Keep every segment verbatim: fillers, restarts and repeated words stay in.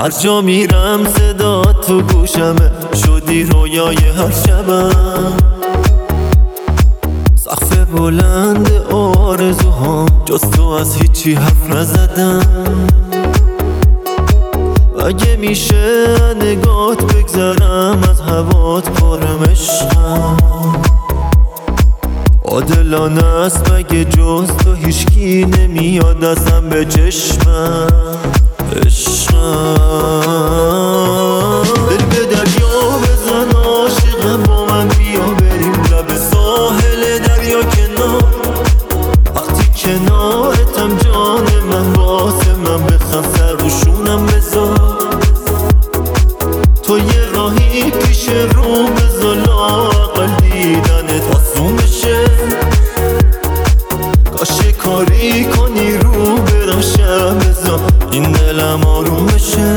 از جا میرم صدا تو گوشمه، شدی رویای هر شبم. سقف بلند آرزوهام، جز تو از هیچی حرف نزدم. اگه میشه نگات بگذرم، از هوات پرم عشقم. عادلانه است مگه جز تو هیچکی نمیاد ازم به چشمم. عشقم دل به دریا بزن، عاشقم با من بیا بریم لب ساحل دریا کنار. وقتی کنارتم جان من، واسه من بخند سر روشونم بذار. تو یه راهی پیش رو بذار، لااقل دیدنت آسون بشه. کاش کاری کنی رو برم شب بذار، این دلم آروم بشه.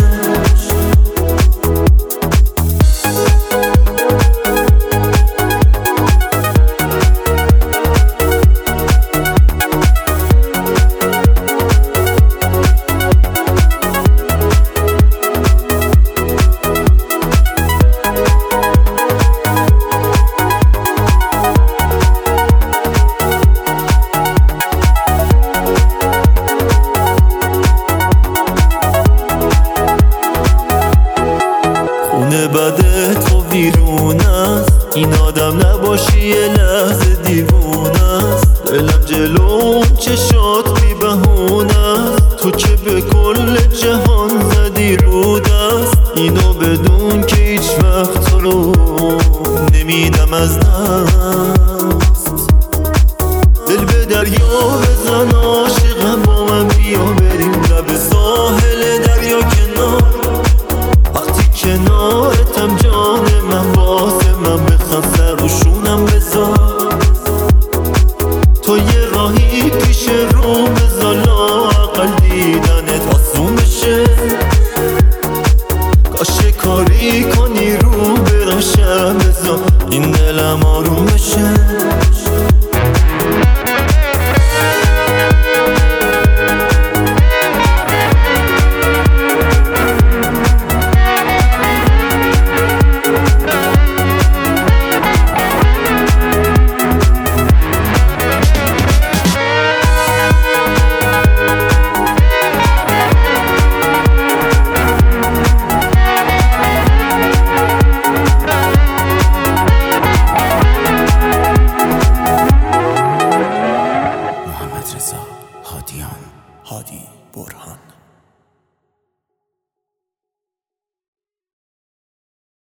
خونه بده تو بیرون است، این آدم نباشی یه لحظه دیوونه است. دلم جلو چشات بی بهونه است، تو که به کل جهان زدی رو دست. اینو بدون که هیچ وقت تو رو نمیدم از دست. دل به دریا بزن، عاشقم با من بیا بریم لب ساحل دریا کنار. کنارتم جان من، واسه من بخند سر روشونم بذار. تو یه راهی پیش رو بذار، لااقل دیدنت آسون بشه. کاش کاری کنی رو برم شب بذار، این دلم آروم بشه. هادی برهان.